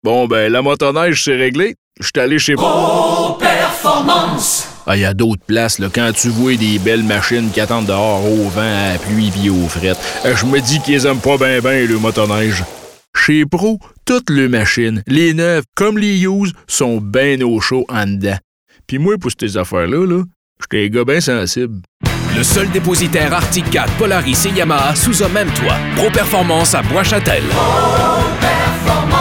Bon, ben, la motoneige, c'est réglé. J'étais allé chez Pro Performance. Ah, y a d'autres places, là, quand tu vois des belles machines qui attendent dehors au vent, à la pluie pis au fret. Je me dis qu'ils aiment pas ben le motoneige. Chez Pro, toutes les machines, les neuves comme les used, sont ben au chaud en dedans. Pis moi, pour ces affaires-là, j'étais un gars ben sensible. Le seul dépositaire Arctic Cat, Polaris et Yamaha sous un même toit. Pro Performance à Bois-Châtel. Pro Performance.